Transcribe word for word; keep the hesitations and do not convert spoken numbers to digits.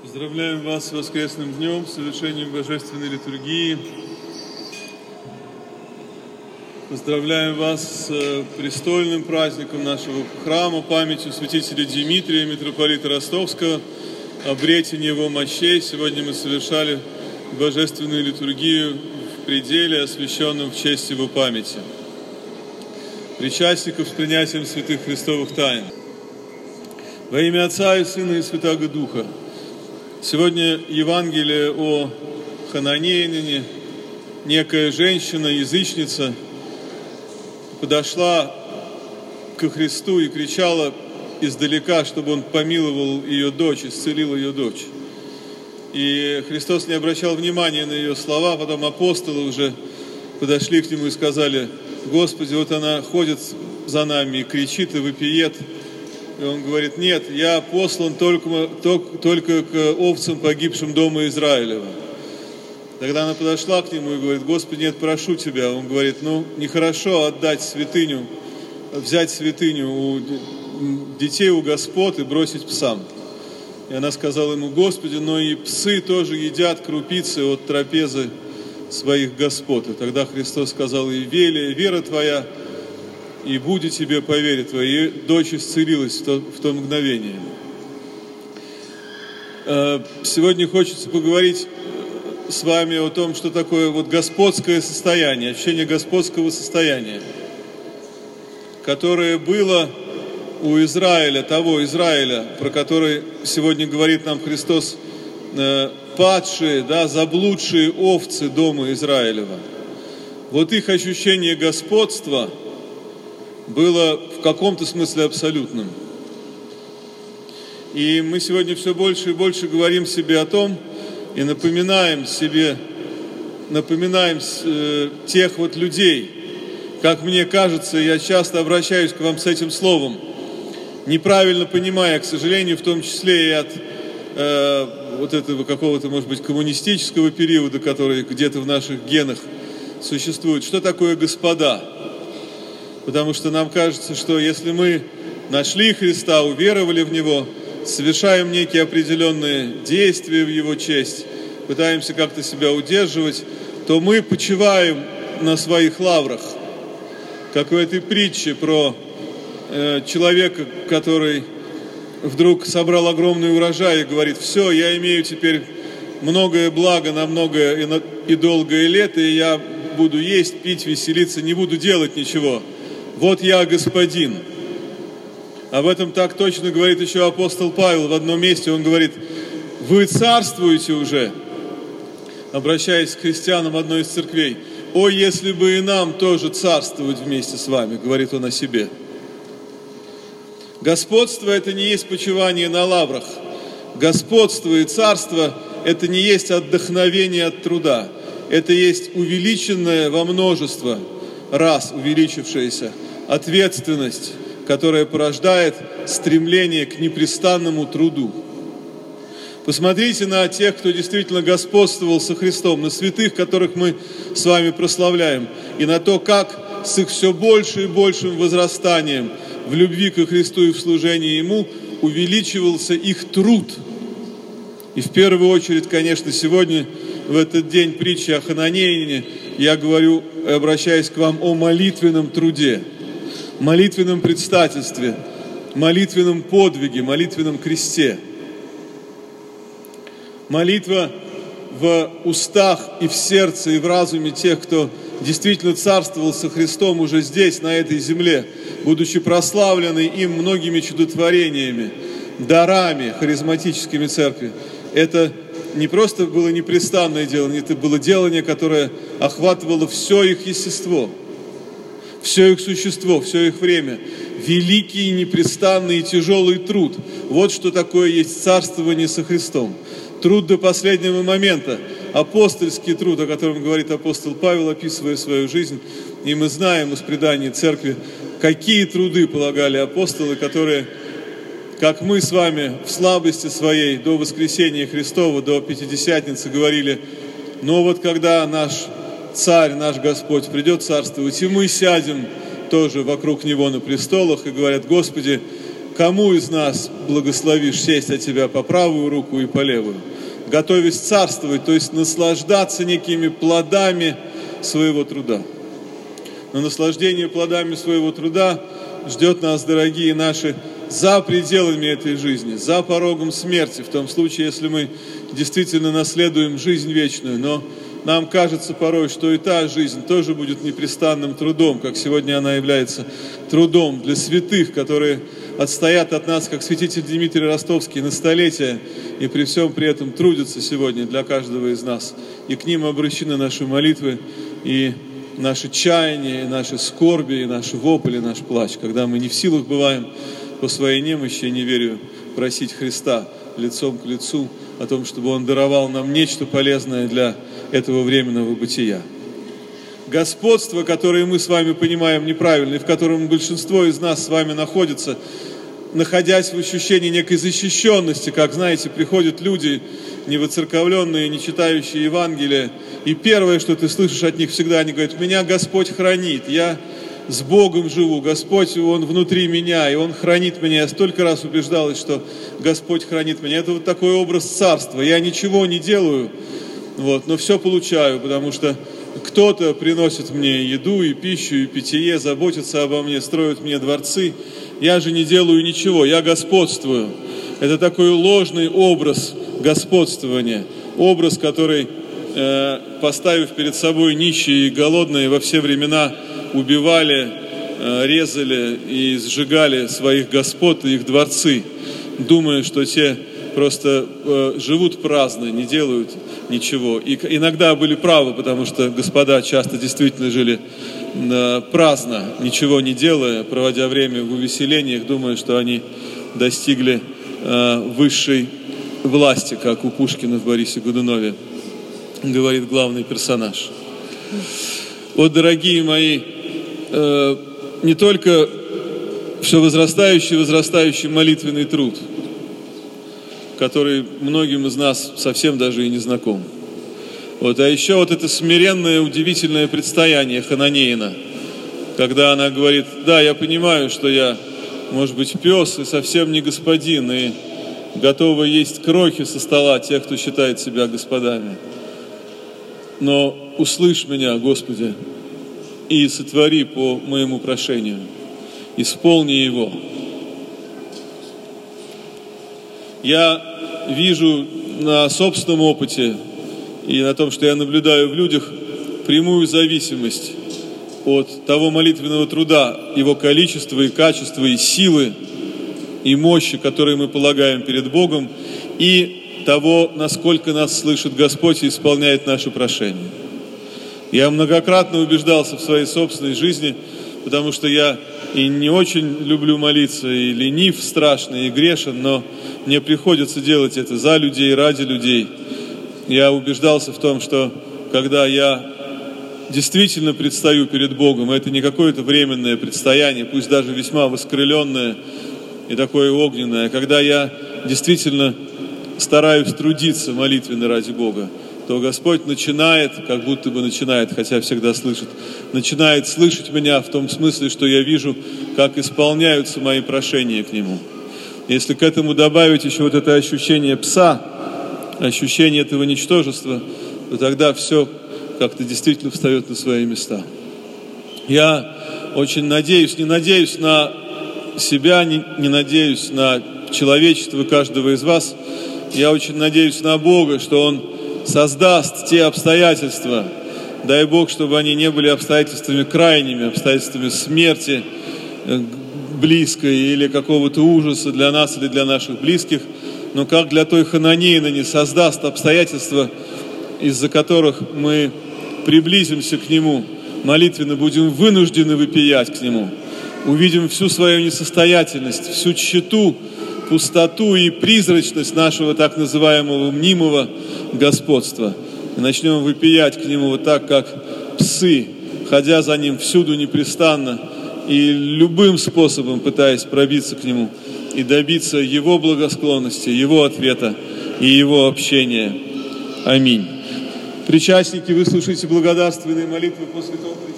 Поздравляем вас с воскресным днем, с совершением божественной литургии. Поздравляем вас с престольным праздником нашего храма, памятью святителя Димитрия, митрополита Ростовского, обретение его мощей. Сегодня мы совершали божественную литургию в пределе, освященном в честь его памяти. Причастников с принятием святых христовых тайн. Во имя Отца и Сына и Святаго Духа. Сегодня Евангелие о Хананеянине. Некая женщина, язычница, подошла ко Христу и кричала издалека, чтобы Он помиловал ее дочь, исцелил ее дочь. И Христос не обращал внимания на ее слова. Потом апостолы уже подошли к Нему и сказали: «Господи, вот она ходит за нами и кричит, и вопиет». И Он говорит: «Нет, я послан только, только к овцам, погибшим дома Израилева». Тогда она подошла к Нему и говорит: «Господи, нет, прошу Тебя». Он говорит: «Ну, нехорошо отдать святыню, взять святыню у детей, у господ и бросить псам». И она сказала Ему: «Господи, но и псы тоже едят крупицы от трапезы своих господ». И тогда Христос сказал ей: «Велия, вера твоя, и будет тебе по вере твоей». И дочь исцелилась в то, в то мгновение. Сегодня хочется поговорить с вами о том, что такое вот господское состояние, ощущение господского состояния, которое было у Израиля, того Израиля, про который сегодня говорит нам Христос, падшие, да, заблудшие овцы дома Израилева. Вот их ощущение господства было в каком-то смысле абсолютным. И мы сегодня все больше и больше говорим себе о том и напоминаем себе, напоминаем э, тех вот людей, как мне кажется, я часто обращаюсь к вам с этим словом, неправильно понимая, к сожалению, в том числе и от э, вот этого какого-то, может быть, коммунистического периода, который где-то в наших генах существует. Что такое господа? Потому что нам кажется, что если мы нашли Христа, уверовали в Него, совершаем некие определенные действия в Его честь, пытаемся как-то себя удерживать, то мы почиваем на своих лаврах. Как в этой притче про э, человека, который вдруг собрал огромный урожай и говорит: «Все, я имею теперь многое благо на многое и, на, и долгое лето, и я буду есть, пить, веселиться, не буду делать ничего. Вот я господин». Об этом так точно говорит еще апостол Павел в одном месте. Он говорит: «Вы царствуете уже», обращаясь к христианам одной из церквей. «О, если бы и нам тоже царствовать вместе с вами», говорит он о себе. Господство – это не есть почивание на лаврах. Господство и царство – это не есть отдохновение от труда. Это есть увеличенное во множество раз увеличившаяся ответственность, которая порождает стремление к непрестанному труду. Посмотрите на тех, кто действительно господствовал со Христом, на святых, которых мы с вами прославляем, и на то, как с их все больше и большим возрастанием в любви ко Христу и в служении Ему увеличивался их труд. И в первую очередь, конечно, сегодня, в этот день притчи о Хананеянине, я говорю, обращаясь к вам, о молитвенном труде, молитвенном предстательстве, молитвенном подвиге, молитвенном кресте. Молитва в устах и в сердце, и в разуме тех, кто действительно царствовал со Христом уже здесь, на этой земле, будучи прославленный им многими чудотворениями, дарами харизматическими церкви. Это не просто было непрестанное делание, это было делание, которое охватывало все их естество, все их существо, все их время. Великий, непрестанный и тяжелый труд. Вот что такое есть царствование со Христом. Труд до последнего момента. Апостольский труд, о котором говорит апостол Павел, описывая свою жизнь. И мы знаем из преданий церкви, какие труды полагали апостолы, которые, как мы с вами в слабости своей до воскресения Христова, до Пятидесятницы говорили: но вот когда наш Царь, наш Господь придет царствовать, и мы сядем тоже вокруг Него на престолах, и говорят: Господи, кому из нас благословишь сесть от Тебя по правую руку и по левую, готовясь царствовать, то есть наслаждаться некими плодами своего труда. Но наслаждение плодами своего труда ждет нас, дорогие наши, за пределами этой жизни, за порогом смерти, в том случае, если мы действительно наследуем жизнь вечную. Но нам кажется порой, что и та жизнь тоже будет непрестанным трудом, как сегодня она является трудом для святых, которые отстоят от нас, как святитель Дмитрий Ростовский, на столетия, и при всем при этом трудятся сегодня для каждого из нас. И к ним обращены наши молитвы, и наши чаяния, и наши скорби, и наши вопли, и наш плач, когда мы не в силах бываем по своей немощи и неверию просить Христа лицом к лицу о том, чтобы Он даровал нам нечто полезное для этого временного бытия. Господство, которое мы с вами понимаем неправильно, и в котором большинство из нас с вами находится, находясь в ощущении некой защищенности, как, знаете, приходят люди, невоцерковленные, не читающие Евангелие, и первое, что ты слышишь от них всегда, они говорят: «Меня Господь хранит, я с Богом живу, Господь, Он внутри меня, и Он хранит меня». Я столько раз убеждалась, что Господь хранит меня. Это вот такой образ царства. Я ничего не делаю, вот, но все получаю, потому что кто-то приносит мне еду и пищу, и питье, заботится обо мне, строит мне дворцы. Я же не делаю ничего, я господствую. Это такой ложный образ господствования, образ, который, э, поставив перед собой нищие и голодные, во все времена убивали, э, резали и сжигали своих господ и их дворцы, думая, что те просто э, живут праздно, не делают ничего. И иногда были правы, потому что господа часто действительно жили э, праздно, ничего не делая, проводя время в увеселениях, думая, что они достигли э, высшей власти, как у Пушкина в Борисе Годунове говорит главный персонаж. Вот, дорогие мои, э, не только все возрастающий, возрастающий молитвенный труд, который многим из нас совсем даже и не знаком. Вот, а еще вот это смиренное, удивительное предстояние Хананеина, когда она говорит: да, я понимаю, что я, может быть, пес и совсем не господин, и готова есть крохи со стола тех, кто считает себя господами. Но услышь меня, Господи, и сотвори по моему прошению, исполни его. Я вижу на собственном опыте и на том, что я наблюдаю в людях, прямую зависимость от того молитвенного труда, его количества и качества, и силы, и мощи, которые мы полагаем перед Богом, и того, насколько нас слышит Господь и исполняет наши прошения. Я многократно убеждался в своей собственной жизни, потому что я и не очень люблю молиться, и ленив страшно, и грешен, но мне приходится делать это за людей, ради людей. Я убеждался в том, что когда я действительно предстаю перед Богом, это не какое-то временное предстояние, пусть даже весьма воскрыленное и такое огненное, а когда я действительно стараюсь трудиться молитвенно ради Бога, то Господь начинает, как будто бы начинает, хотя всегда слышит, начинает слышать меня в том смысле, что я вижу, как исполняются мои прошения к Нему. Если к этому добавить еще вот это ощущение пса, ощущение этого ничтожества, то тогда все как-то действительно встает на свои места. Я очень надеюсь, не надеюсь на себя, не, не надеюсь на человечество каждого из вас, я очень надеюсь на Бога, что Он создаст те обстоятельства, дай Бог, чтобы они не были обстоятельствами крайними, обстоятельствами смерти близкой или какого-то ужаса для нас или для наших близких, но как для той Хананеина не создаст обстоятельства, из-за которых мы приблизимся к Нему, молитвенно будем вынуждены выпиять к Нему, увидим всю свою несостоятельность, всю тщету, пустоту и призрачность нашего так называемого мнимого господства. И начнем выпиять к Нему вот так, как псы, ходя за Ним всюду непрестанно и любым способом пытаясь пробиться к Нему и добиться Его благосклонности, Его ответа и Его общения. Аминь. Причастники, вы слушаете благодарственные молитвы по Святому